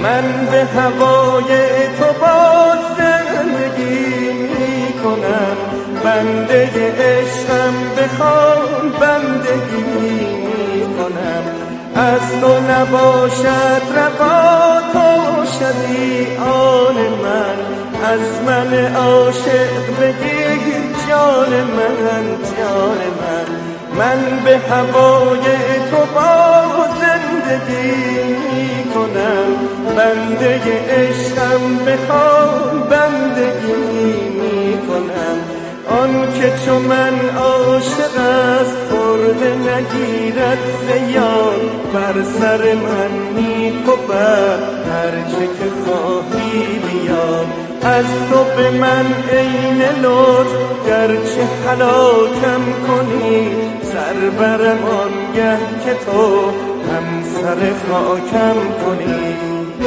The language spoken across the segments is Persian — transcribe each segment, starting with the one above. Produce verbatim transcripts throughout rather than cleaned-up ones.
من به هوای تو باز زندگی می کنم. بنده عشقم بخوان بندگی می کنم. از تو نباشد روا تو شدی آن من. از من عاشق بگیر جان من جان من. من به هوای تو با زندگی می کنم. بنده عشقم بخوان بندگی می کنم. آن که چو من عاشق است خورده نگیرد زیان. بر سر من نیک و بد هرچه که خواهی بیان. از تو به من عین لطف گرچه هلاکم کنی. سر برم آنگه که تو هم سر خاکم کنی.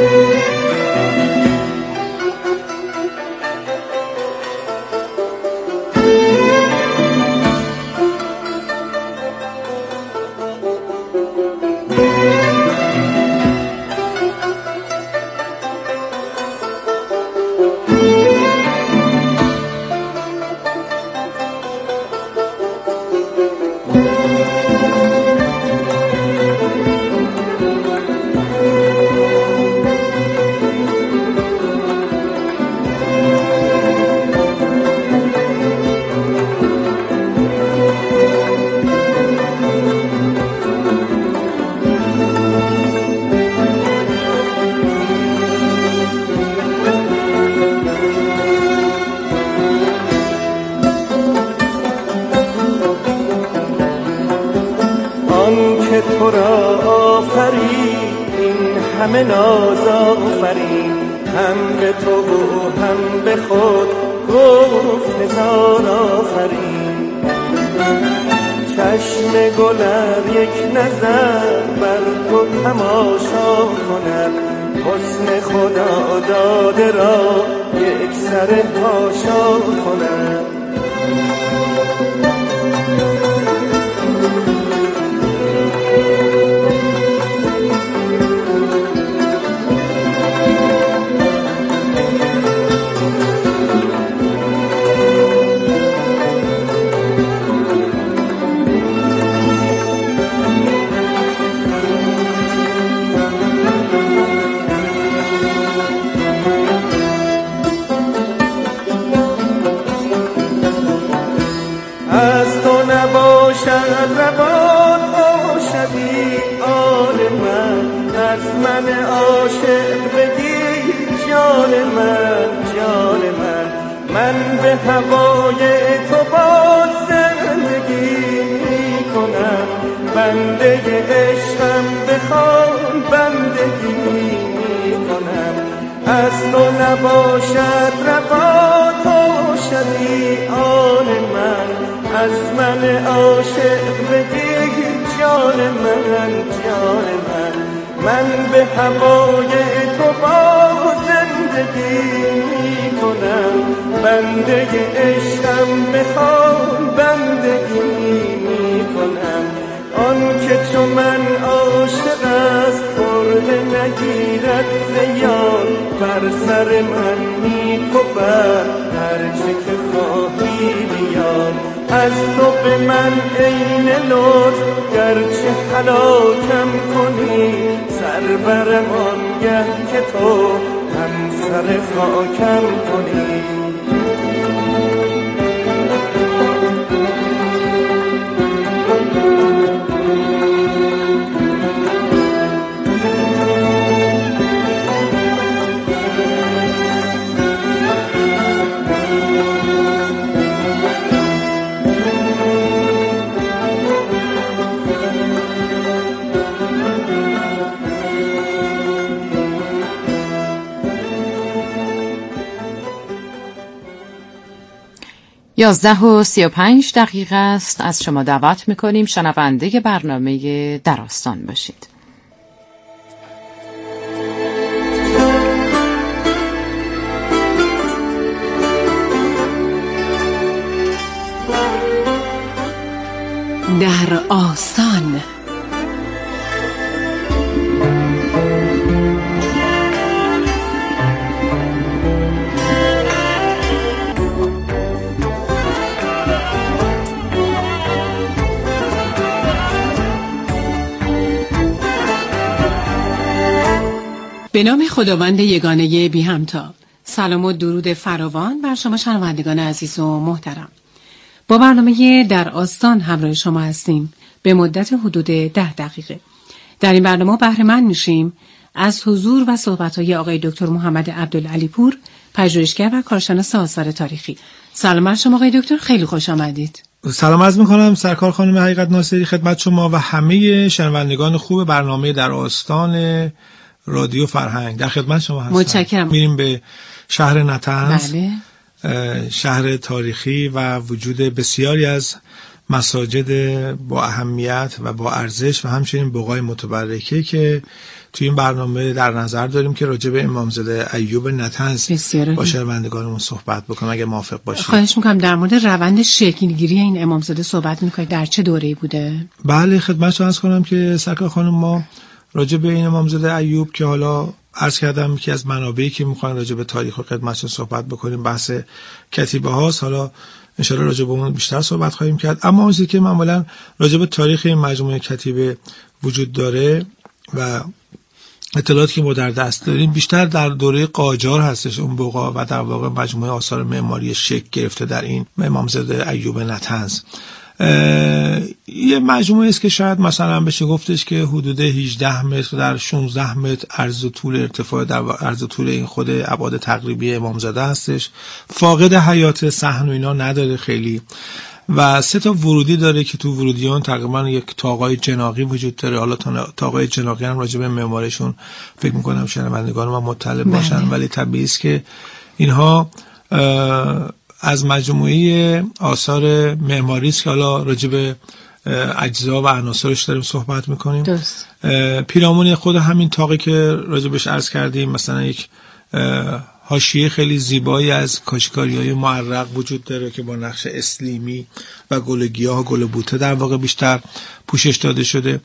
تو را آفرید این همه ناز آفرین. هم به تو و هم به خود گفت هزار آفرین. چشم گلر یک نظر بر تو تماشا کند. حسن خدا داده را یک سر پاشا کند. از تو نباشد روا تو شدی آن من. از من عاشق بگیر جان من جان من. من به هوای تو باز زندگی می کنم. بنده عشقم بخوان بندگی می کنم. از تو نباشد روا تو شدی آن من. از من عاشق بگیر جان من جان من. من به هوای تو با زندگی می کنم. بنده عشقم بخوان بندگی می کنم. آن که چو من عاشق است خورده نگیرد زیان. بر سر من نیک و بد هرچه که خواهی بیان. از تو به من عین لطف گرچه هلاکم کنی. سر برم آنگه که تو هم سر خاکم کنی. یازده و سی و پنج دقیقه است. از شما دعوت میکنیم شنونده برنامه در آستان باشید. در آستان به نام خداوند یگانه بی همتا. سلام و درود فراوان بر شما شنوندگان عزیز و محترم. با برنامه در آستان همراه شما هستیم به مدت حدود ده دقیقه. در این برنامه بهره مند میشیم از حضور و صحبت‌های آقای دکتر محمد عبدالعلی پور، پژوهشگر و کارشناس آثار تاریخی. سلام بر شما آقای دکتر، خیلی خوش آمدید. سلام عرض می‌کنم سرکار خانم حقیقت ناصری خدمت شما و همه شنوندگان خوب برنامه در آستان رادیو فرهنگ. در خدمت شما هستم. متشکرم. میریم به شهر نطنز. بله. شهر تاریخی و وجود بسیاری از مساجد با اهمیت و با ارزش و همچنین بقای متبرکه که توی این برنامه در نظر داریم که راجع به امامزاده ایوب نطنز با شنوندگانمون صحبت بکنم اگه موافق باشید. خواهش میکنم. در مورد روند شکلگیری این امامزاده صحبت میکنید، در چه دوره‌ای بوده؟ بله خدمتتون عرض کنم که سرکار خانم، ما راجع به این امامزاده ایوب که حالا عرض کردم که از منابعی که میخوایم راجع به تاریخ و خدمتتون صحبت بکنیم بحث کتیبه هاست، حالا انشاءالله راجع به اون بیشتر صحبت خواهیم کرد. اما اون چیزی که معمولا راجع به تاریخ این مجموعه کتیبه وجود داره و اطلاعاتی که ما در دست داریم بیشتر در دوره قاجار هستش، اون بقا و در واقع مجموعه آثار معماری شکل گرفته در این امامزاده ایوب نطنز. یه مجموعه است که شاید مثلا بشه گفتش که حدود هجده متر در شانزده متر عرض و طول ارتفاع در عرض و طول این خود ابعاد تقریبی امامزاده هستش. فاقد حیات صحن و اینا نداره خیلی و سه تا ورودی داره که تو ورودیان تقریبا یک طاقای جناقی وجود داره. حالا طاقای جناقی هم راجع به معماریشون فکر می‌کنم شنوندگان ما مطلع باشن، ولی طبیعی است که اینها از مجموعه آثار معماری است که حالا راجع به اجزا و عناصرش داریم صحبت میکنیم. پیرامون خود همین طاقی که راجع بهش عرض کردیم مثلا یک حاشیه خیلی زیبایی از کاشیکاری‌های معرق وجود داره که با نقش اسلیمی و گل گیاه و گل بوته در واقع بیشتر پوشش داده شده.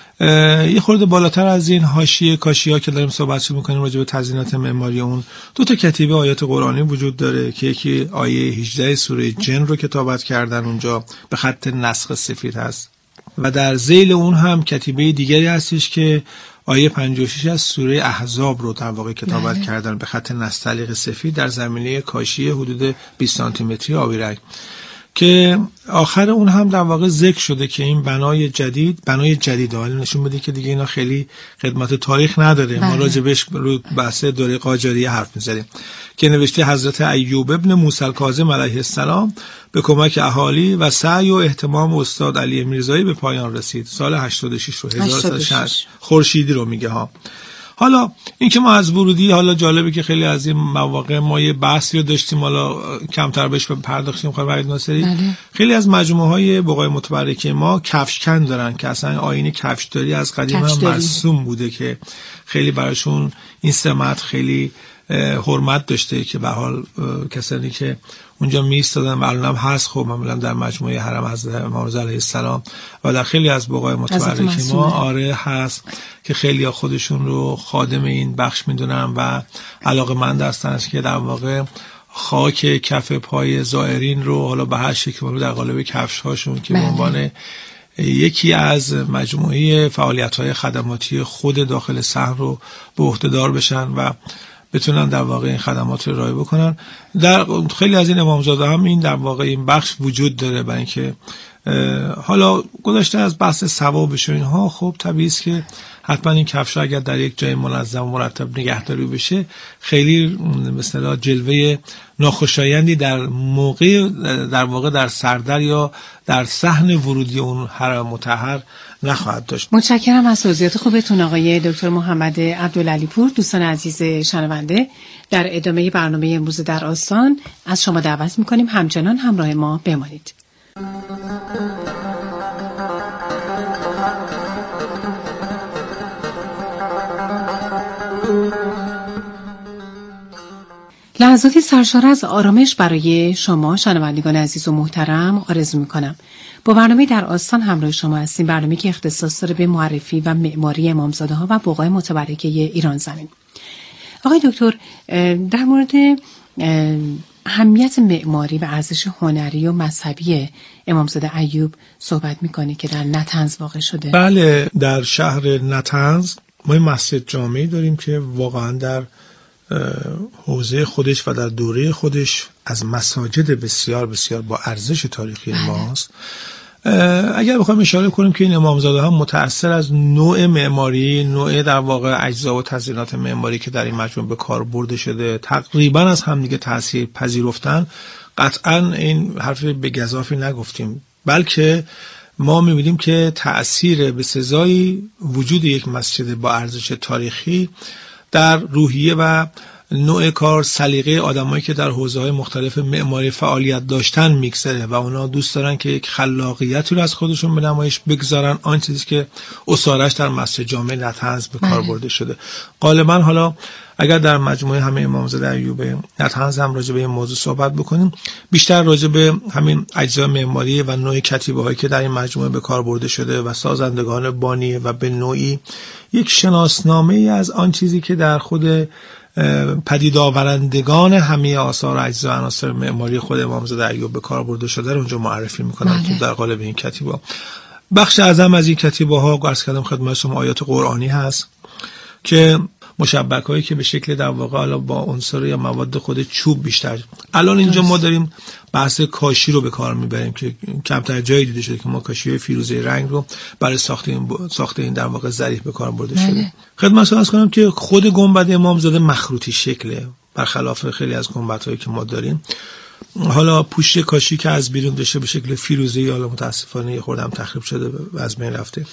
یه خورده بالاتر از این حاشیه کاشی‌ها که داریم صحبت می‌کنیم راجع به تزیینات معماری اون دو تا کتیبه آیات قرآنی وجود داره که یکی آیه هجده سوره جن رو کتابت کردن، اونجا به خط نسخ سفید هست و در ذیل اون هم کتیبه دیگری هستش که آیه پنجاه و شش از سوره احزاب رو در واقع کتابت کردن به خط نستعلیق سفید در زمینه کاشی حدود بیست سانتی متری آبی رنگ که آخر اون هم در واقع ذکر شده که این بنای جدید بنای جدید حالا نشون بده که دیگه اینا خیلی خدمت تاریخ نداره. ما راجبش رو بحث دوره قاجاریه حرف می‌زنیم که نوشته حضرت ایوب ابن موسی الکاظم علیه السلام به کمک اهالی و سعی و اهتمام استاد علی میرزایی به پایان رسید. سال هشتاد و شش رو هزار و سیصد و شش خورشیدی رو میگه ها. حالا این که ما از ورودی، حالا جالبه که خیلی از این مواقع ما یه بحثی رو داشتیم، حالا کمتر بهش پرداختیم خانم حقیقت ناصری. بله. خیلی از مجموعه های بقای متبرکه ما کفشکن دارن که اصلا آیین کفشداری از قدیم هم مرسوم بوده که خیلی براشون این سمت خیلی حرمت داشته که به حال کسانی که اونجا میستادن و الان هم هست خب معمولا در مجموعه حرم حضرت امامزاده علیه السلام و در خیلی از بقای متبرکه ما آره هست که خیلی ها خودشون رو خادم این بخش میدونن و علاقه‌مند هستن که در واقع خاک کف پای زائرین رو حالا به هر شکل در قالب کفش هاشون که به عنوان یکی از مجموعه فعالیت‌های خدماتی خود داخل صحن رو به عهده‌دار بشن و بتونن در واقع این خدمات رو ارائه بکنن. در خیلی از این امامزاده هم این در واقع این بخش وجود داره، برای اینکه حالا گذشته از بحث ثوابش و اینها خب طبیعی است که حتما این کفش اگر در یک جای منظم و مرتب نگهداری بشه خیلی مثلا جلوه ناخوشایندی در موقع در واقع در سردر یا در صحن ورودی اون حرم مطهر نخواهد داشت. متشکرم از توضیحات خوبتون آقای دکتر محمد عبدالعلی پور. دوستان عزیز شنونده، در ادامه برنامه امروز در آستان از شما دعوت می‌کنیم همچنان همراه ما بمانید. لحظاتی سرشار از آرامش برای شما شنوندگان عزیز و محترم آرزو می‌کنم. با برنامه در آستان همراه شما هستیم، برنامه‌ای که اختصاص داره به معرفی و معماری امامزاده‌ها و بقای متبرکه ایران زمین. آقای دکتر، در مورد اهمیت معماری و ارزش هنری و مذهبی امامزاده ایوب صحبت می‌کنی که در نطنز واقع شده. بله، در شهر نطنز ما این مسجد جامعی داریم که واقعا در حوزه خودش و در دوره خودش از مساجد بسیار بسیار با ارزش تاریخی ماست. اگر بخوایم اشاره کنیم که این امامزاده ها متأثر از نوع معماری، نوع در واقع اجزا و تزیینات معماری که در این مجموعه به کار برده شده تقریبا از همدیگه تاثیر پذیرفتن، قطعا این حرف به گزافی نگفتیم، بلکه ما می‌بینیم که تأثیر به سزای وجود یک مسجد با ارزش تاریخی در روحیه و نوع کار، سلیقه آدمایی که در حوزه‌های مختلف معماری فعالیت داشتن میگذره و اونا دوست دارن که یک خلاقیتی رو از خودشون به نمایش بگذارن، آن چیزی که اسارش در مسجد جامع نطنز به کار برده شده. غالبا حالا اگر در مجموعه همه امامزاده ایوب نطنز هم راجع به این موضوع صحبت بکنیم، بیشتر راجع به همین اجزای معماری و نوع کتیبه‌هایی که در این مجموعه به کار برده شده و سازندگان بانی و به نوعی یک شناسنامه‌ای از آن چیزی که در خود پدید آورندگان همه آثار اجزا و عناصر معماری خود امامزاده ایوب به کار برده شده رو اونجا معرفی میکنن که در قالب این کتیبه. بخش اعظم از این کتیبه ها عرض کردم خدمت شما آیات قرآنی هست که مشبک هایی که به شکل در واقع حالا با عنصر یا مواد خود چوب بیشتر. الان اینجا ما داریم بحث کاشی رو به کار میبریم که کمتر جایی دیده شده که ما کاشی فیروزه رنگ رو برای ساخت این ب... ساخت این در واقع ظریف به کار برده شده. خدمتتون عرض کنم که خود گنبد امامزاده مخروطی شکله، برخلاف خیلی از گنبدهایی که ما داریم. حالا پوشش کاشی که از بیرون داشته به شکل فیروزه‌ای، حالا متاسفانه یه خورده هم تخریب شده و از بین رفته.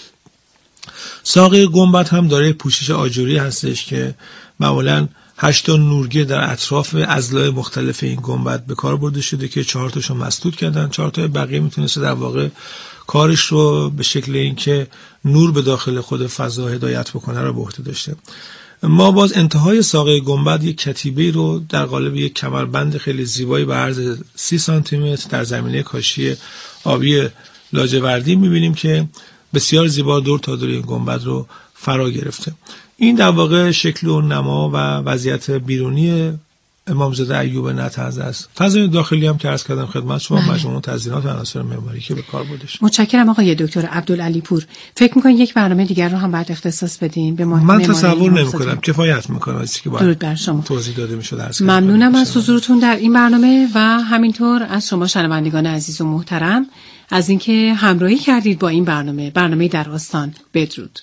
ساقه گنبد هم داره پوشش آجوری هستش که معمولاً هشت تا نورگیر در اطراف اضلاع مختلف این گنبد به کار برده شده که چهار تاشو مسدود کردن، چهار تا بقیه میتونسته در واقع کارش رو به شکل اینکه نور به داخل خود فضا هدایت بکنه رو به عهده داشته. ما باز انتهای ساقه گنبد یک کتیبه رو در قالب یک کمربند خیلی زیبایی به عرض سی سانتی متر در زمینه کاشی آبی لاجوردی میبینیم که بسیار زیبا دور تا دور این گنبد رو فرا گرفته. این در واقع شکل و نما و وضعیت بیرونی امامزاده ایوب نطنز است. فضای داخلی هم که عرض کردم خدمت شما مجموعه تزیینات و عناصر معماری که به کار برده شده. متشکرم آقای دکتر عبدالعلی پور. فکر می‌کنید یک برنامه دیگر رو هم بعد اختصاص بدین به من تصور نمی‌کنم، کفایت می‌کنه چیزی که باید بر شما توضیح داده می‌شد. ممنونم از حضورتون در این برنامه و همینطور از شما شنوندگان عزیز و محترم از اینکه همراهی کردید با این برنامه برنامه در آستان. بدرود.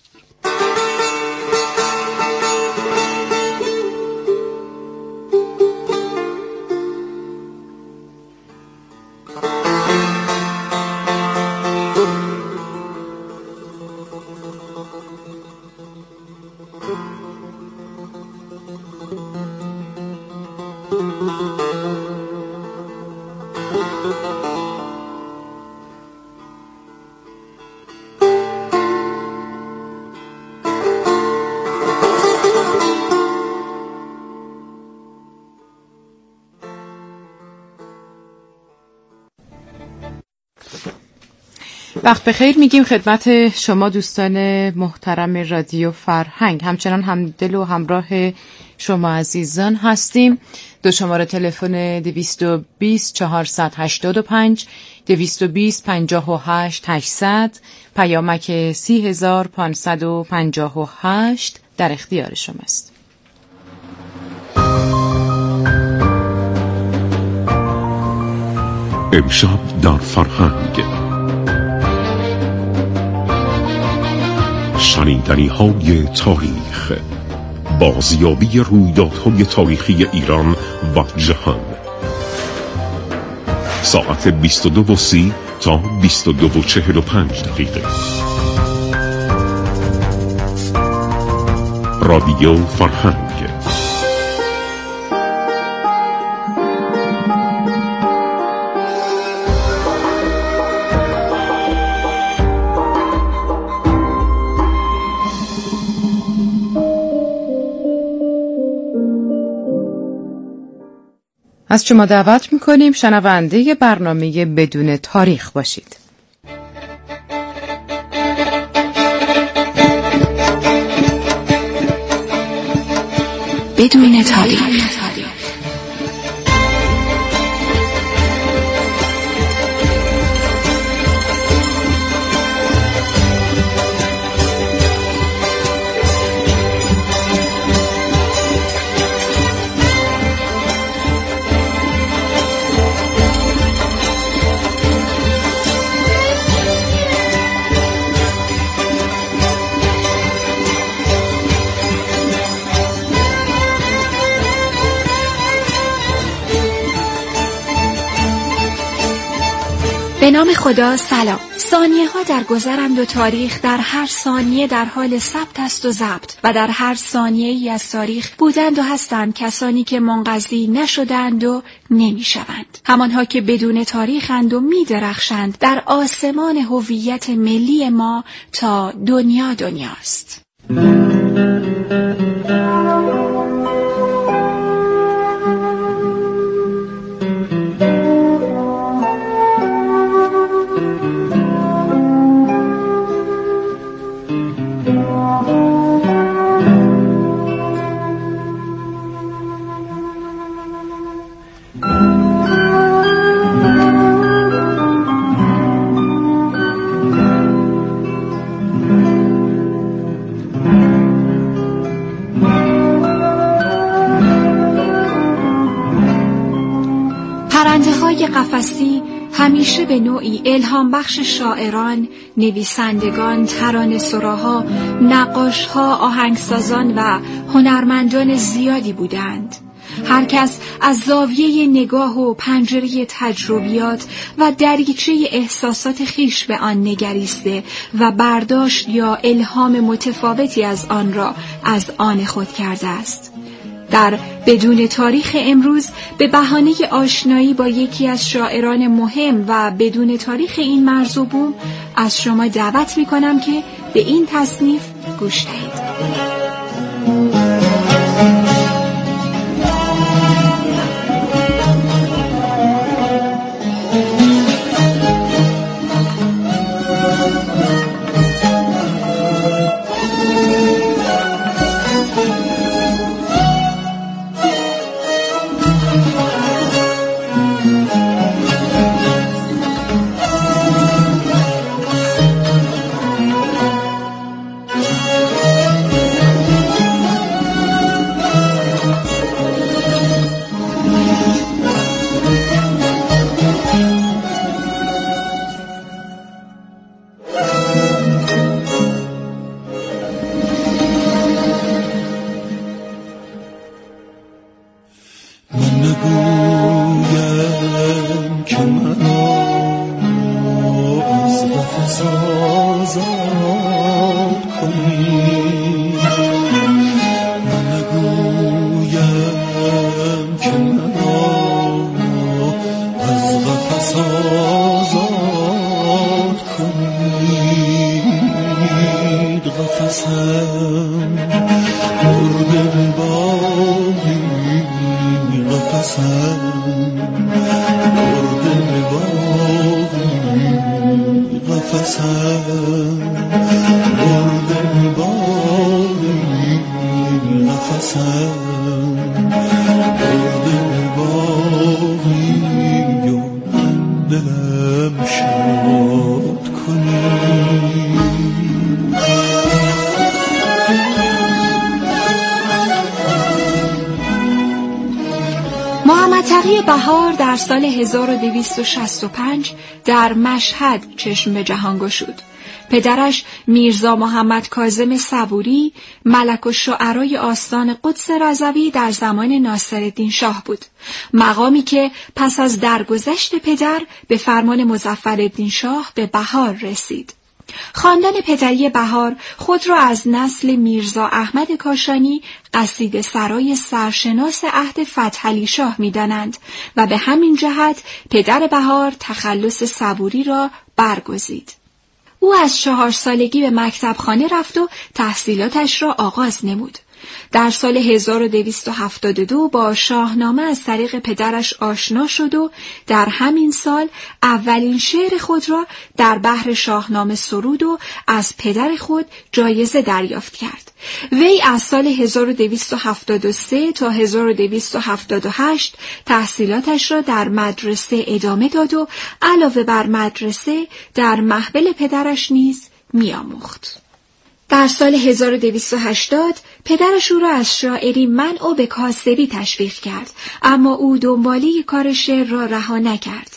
وقت بخیر میگیم خدمت شما دوستان محترم رادیو فرهنگ. همچنان همدل و همراه شما عزیزان هستیم. دو شماره تلفن دویست و بیست چهارصد هشتاد و پنج، دویست و بیست پنجاه و هشت هشتصد، پیامک سی هزار پانصد و پنجاه و هشت در اختیار شماست. امشب در فرهنگ شنیدنی های تاریخ، بازیابی رویدادهای تاریخی ایران و جهان، ساعت بیست و دو و سی تا بیست و دو و چهل و پنج دقیقه. رادیو فرهنگ. از شما دعوت میکنیم شنونده برنامه بدون تاریخ باشید. بدون تاریخ. به نام خدا. سلام. ثانیه ها در گذرند و تاریخ در هر ثانیه در حال ثبت است و ضبط و در هر ثانیه ای از تاریخ بودند و هستند کسانی که منقضی نشدند و نمی شوند. همانها که بدون تاریخند و می درخشند در آسمان هویت ملی ما تا دنیا دنیاست. پرنده‌های قفسی همیشه به نوعی الهام بخش شاعران، نویسندگان، ترانه‌سراها، نقاشها، آهنگسازان و هنرمندان زیادی بودند. هر کس از زاویه نگاه و پنجره تجربیات و دریچه احساسات خیش به آن نگریسته و برداشت یا الهام متفاوتی از آن را از آن خود کرده است. در بدون تاریخ امروز به بهانه آشنایی با یکی از شاعران مهم و بدون تاریخ این مرز و بوم از شما دعوت می کنم که به این تصنیف گوش دهید. محمد تقی بهار در سال هزار و دویست و شصت و پنج در مشهد چشم به جهان گشود. پدرش میرزا محمد کاظم صبوری ملک الشعرای آستان قدس رضوی در زمان ناصرالدین شاه بود، مقامی که پس از درگذشت پدر به فرمان مظفرالدین شاه به بهار رسید. خاندان پدری بهار خود را از نسل میرزا احمد کاشانی قصیده سرای سرشناس عهد فتحعلی شاه می‌دانند و به همین جهت پدر بهار تخلص صبوری را برگزید. او از چهار سالگی به مکتبخانه رفت و تحصیلاتش را آغاز نمود. در سال هزار و دویست و هفتاد و دو با شاهنامه از طریق پدرش آشنا شد و در همین سال اولین شعر خود را در بحر شاهنامه سرود و از پدر خود جایزه دریافت کرد. وی از سال هزار و دویست و هفتاد و سه تا هزار و دویست و هفتاد و هشت تحصیلاتش را در مدرسه ادامه داد و علاوه بر مدرسه در محفل پدرش نیز می‌آموخت. در سال هزار و دویست و هشتاد پدرش او را از شاعری منع و به کاسبی تشویق کرد، اما او دنباله کار شعر را رها نکرد.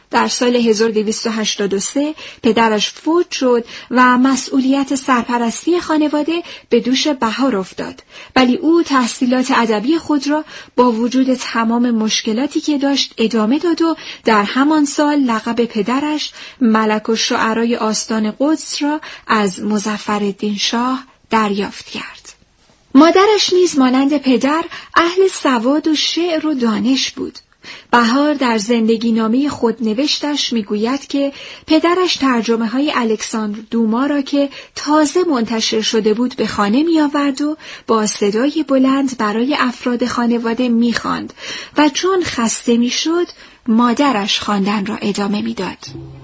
در سال هزار و دویست و هشتاد و سه پدرش فوت شد و مسئولیت سرپرستی خانواده به دوش بهار افتاد، ولی او تحصیلات ادبی خود را با وجود تمام مشکلاتی که داشت ادامه داد و در همان سال لقب پدرش ملک الشعرای آستان قدس را از مظفرالدین شاه دریافت کرد. مادرش نیز مانند پدر اهل سواد و شعر و دانش بود. بهار در زندگی نامه خود نوشتش میگوید که پدرش ترجمه های الکساندر دوما را که تازه منتشر شده بود به خانه می آورد و با صدای بلند برای افراد خانواده می خواند و چون خسته می شد مادرش خواندن را ادامه می داد.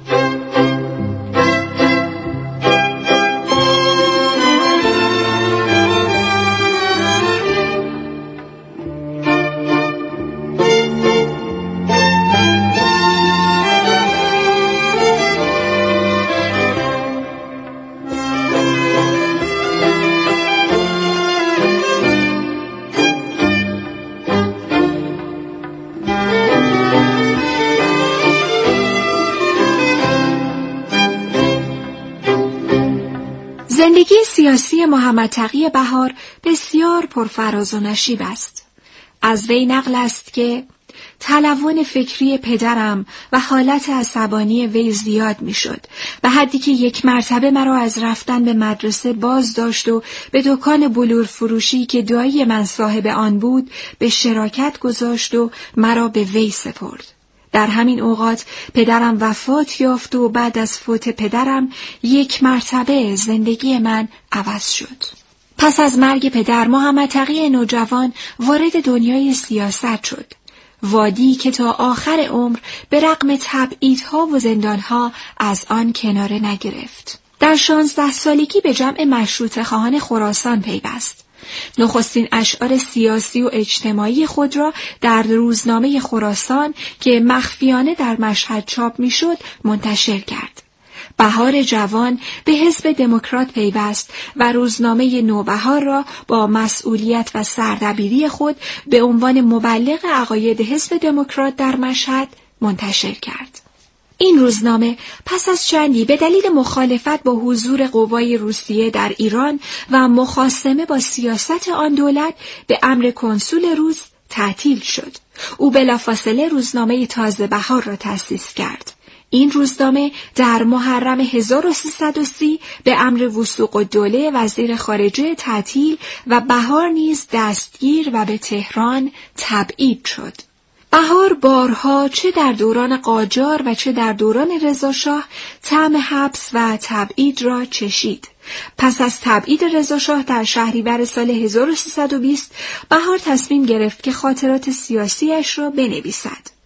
زندگی سیاسی محمد تقی بهار بسیار پرفراز و نشیب است. از وی نقل است که تلون فکری پدرم و حالت عصبانی وی زیاد می شد و حدی که یک مرتبه مرا از رفتن به مدرسه باز داشت و به دکان بلور فروشی که دایی من صاحب آن بود به شراکت گذاشت و مرا به وی سپرد. در همین اوقات پدرم وفات یافت و بعد از فوت پدرم یک مرتبه زندگی من عوض شد. پس از مرگ پدر محمد تقی نوجوان وارد دنیای سیاست شد. وادی که تا آخر عمر به رغم تبعیدها و زندانها از آن کناره نگرفت. در شانزده سالگی به جمع مشروطه خواهان خراسان پیوست. نخستین اشعار سیاسی و اجتماعی خود را در روزنامه خراسان که مخفیانه در مشهد چاپ میشد منتشر کرد. بهار جوان به حزب دموکرات پیوست و روزنامه نوبهار را با مسئولیت و سردبیری خود به عنوان مبلغ عقاید حزب دموکرات در مشهد منتشر کرد. این روزنامه پس از چندی به دلیل مخالفت با حضور قوای روسیه در ایران و مخاصمه با سیاست آن دولت به امر کنسول روس تعطیل شد. او بلافاصله روزنامه تازه بهار را تأسیس کرد. این روزنامه در محرم هزار و سیصد و سی به امر وثوق الدوله وزیر خارجه تعطیل و بهار نیز دستگیر و به تهران تبعید شد. بهار بارها چه در دوران قاجار و چه در دوران رضاشاه طعم حبس و تبعید را چشید. پس از تبعید رضاشاه در شهریور سال هزار و سیصد و بیست بهار تصمیم گرفت که خاطرات سیاسیش را بنویسد.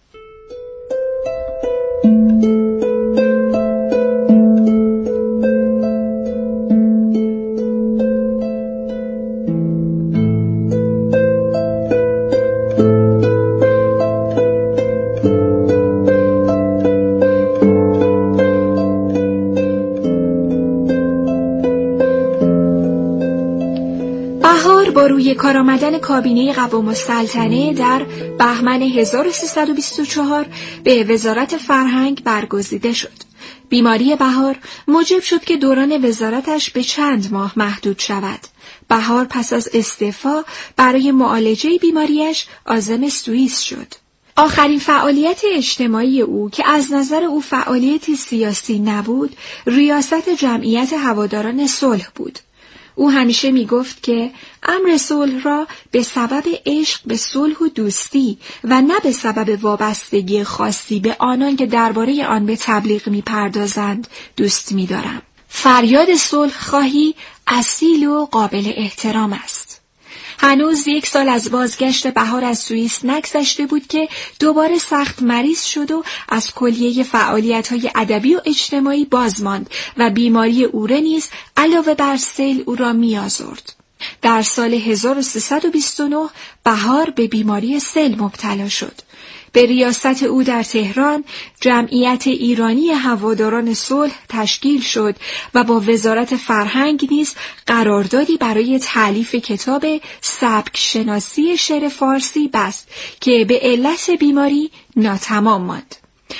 با روی کار آمدن کابینه قوام السلطنه در بهمن هزار و سیصد و بیست و چهار به وزارت فرهنگ برگزیده شد. بیماری بهار موجب شد که دوران وزارتش به چند ماه محدود شود. بهار پس از استعفا برای معالجه بیماریش عازم سوئیس شد. آخرین فعالیت اجتماعی او که از نظر او فعالیت سیاسی نبود، ریاست جمعیت هواداران صلح بود. او همیشه می گفت که امر صلح را به سبب عشق به صلح و دوستی و نه به سبب وابستگی خاصی به آنان که درباره آن به تبلیغ می پردازند دوست می دارم. فریاد صلح خواهی اصیل و قابل احترام است. هنوز یک سال از بازگشت بهار از سوئیس نگذشته بود که دوباره سخت مریض شد و از کلیه فعالیت‌های ادبی و اجتماعی باز ماند و بیماری اوره نیز علاوه بر سیل او را می‌آزرد. در سال هزار و سیصد و بیست و نه بهار به بیماری سیل مبتلا شد. به ریاست او در تهران جمعیت ایرانی هواداران صلح تشکیل شد و با وزارت فرهنگ نیز قراردادی برای تألیف کتاب سبک شناسی شعر فارسی بست که به علت بیماری ناتمام ماند.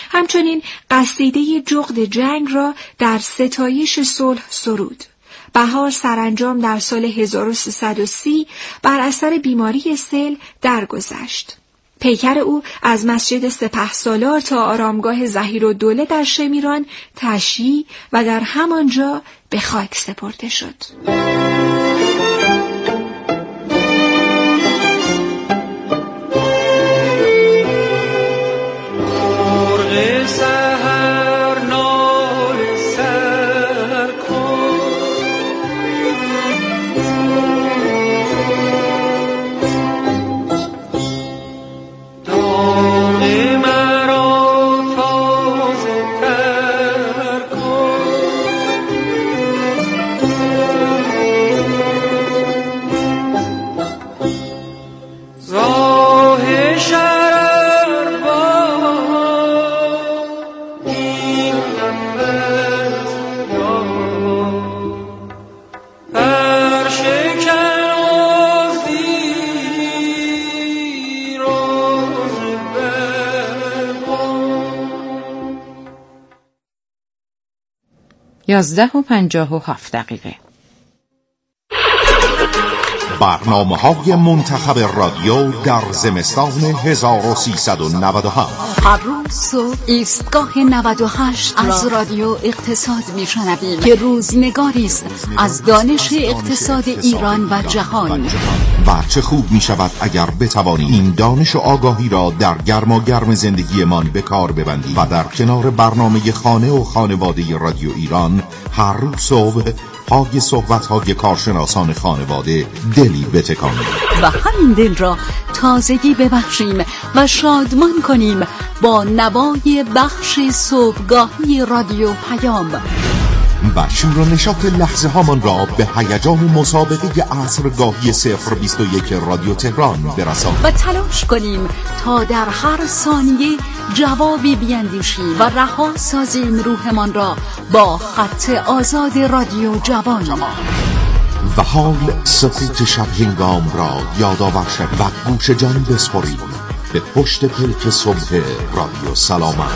همچنین قصیده جغد جنگ را در ستایش صلح سرود. بهار سرانجام در سال هزار و سیصد و سی بر اثر بیماری سیل درگذشت. پیکر او از مسجد سپهسالار تا آرامگاه ظهیرالدوله در شمیران تشییع و در همانجا به خاک سپرده شد. یازده و پنجاه و هفت دقیقه. برنامه های منتخب رادیو در زمستان هزار و سیصد و نود و هفت. هر روز صبح ایستگاه نود و هشت از رادیو اقتصاد میشنویم که روزنگاری است از دانش اقتصاد ایران و جهان. و چه خوب می شود اگر بتوانیم این دانش و آگاهی را در گرما گرم زندگیمان به کار ببندیم و در کنار برنامه خانه و خانواده رادیو ایران هر روز صبح پای صحبت‌های کارشناسان خانواده دلی بتکانیم و همین دل را تازگی ببخشیم و شادمان کنیم با نوای بخش صبحگاهی رادیو پیام و شور و نشاط لحظه هامان را به هیجان مسابقه عصرگاهی صفر بیست و یک رادیو تهران برسانیم و تلاش کنیم تا در هر ثانیه جوابی بیندیشیم و رها سازیم روحمان را با خط آزاد رادیو جوان. و حال سکوت شب هنگام را یادآور شویم و گوش جان بسپاریم به پشت پلک صبح رادیو سلامت.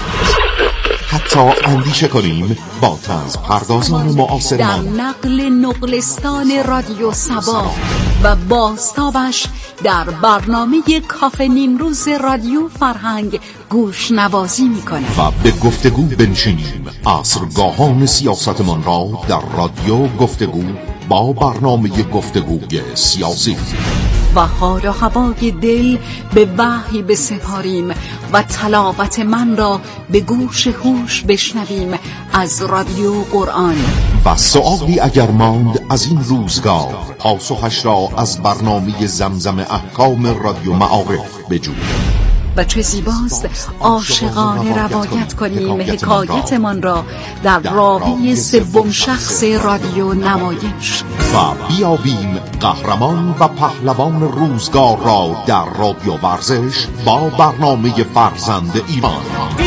حتی اندیشه کنیم با طنز پردازان معاصرمان در نقل نقلستان رادیو سبا و بازتابش در برنامه کافه نیمروز رادیو فرهنگ گوش نوازی میکنه و به گفتگو بنشینیم. عصرگاهان سیاستمان را در رادیو گفتگو با برنامه گفتگوی سیاسی و حال و هوای دل به وحی بسپاریم و تلاوت من را به گوش هوش بشنویم از رادیو قرآن. و سؤالی اگر ماند از این روزگار پاسخش را از برنامه زمزم احکام رادیو معارف بجوییم. و چه زیباست عاشقانه روایت کنیم حکایتمان را در راوی سوم شخص رادیو نمایش و بیابیم قهرمان و پهلوان روزگار را در رادیو ورزش با برنامه فرزند ایران.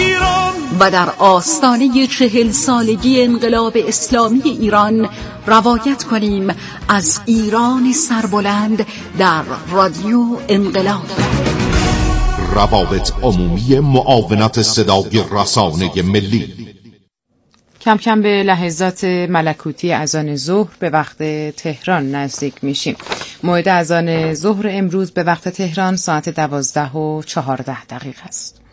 و در آستانه چهل سالگی انقلاب اسلامی ایران روایت کنیم از ایران سربلند در رادیو انقلاب. روابط عمومی معاونت صدای رسانه ملی. کم کم به لحظات ملکوتی اذان ظهر به وقت تهران نزدیک میشیم. موعد اذان ظهر امروز به وقت تهران ساعت دوازده و چهارده دقیقه است.